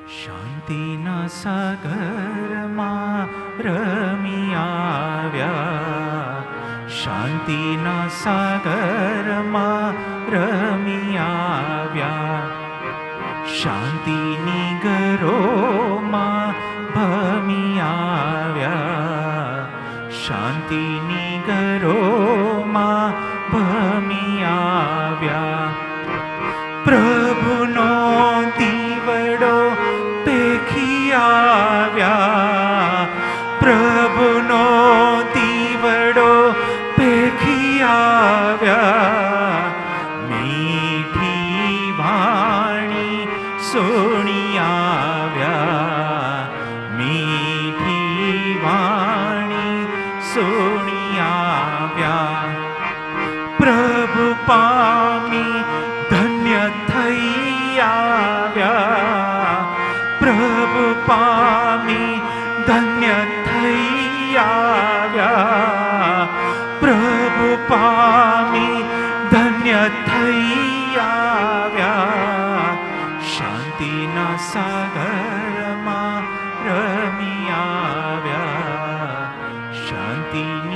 શાંતિના સાગરમાં રમી આવ્યા, શાંતિના સાગરમાં રમી આવ્યા, શાંતિની ગરોમાં ભમી આવ્યા, શાંતિની ગરોમાં ભમી આવ્યા. પ્રભુનો દીવડો પેખી આવ્યા, પ્રભુનો દીવડો પેખી આવ્યા, મીઠી વાણી સુણી આવ્યા, મીઠી વાણી સુણી આવ્યા. પ્રભુ પામી ધન્ય થઈ આવ્યા, પ્રભુ પામી ધન્ય થઈ આવ્યા, પ્રભુ પામી ધન્ય થઈ આવ્યા. શાંતિના સાગરમાં રમી આવ્યા, શાંતિ